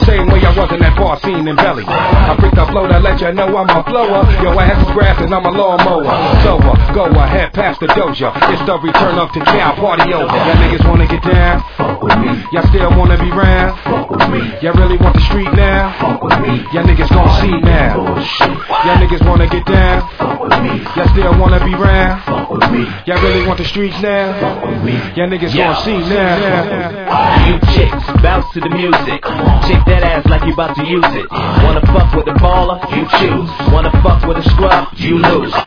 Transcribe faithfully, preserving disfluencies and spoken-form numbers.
same way I was in that bar scene in Belly. I freaked up flow to let you know I'm a blower. Your ass is grass and I'm a lawnmower. Sober, go ahead, past the doja. It's the return of the cow, party over. Y'all niggas wanna get down? Fuck with me. Y'all still wanna be round? Fuck with me. Y'all really want the street now? Fuck with me. Y'all niggas gon' see now. Y'all niggas wanna get down? Fuck with me. Y'all still wanna be round? Fuck with me. Y'all really want the streets now? Fuck with me. Y'all niggas Yo. gon' see now. You chicks, bounce to the music. Shake that ass like you about to use it. Wanna fuck with a baller? You choose. Wanna fuck with a scrub? You lose.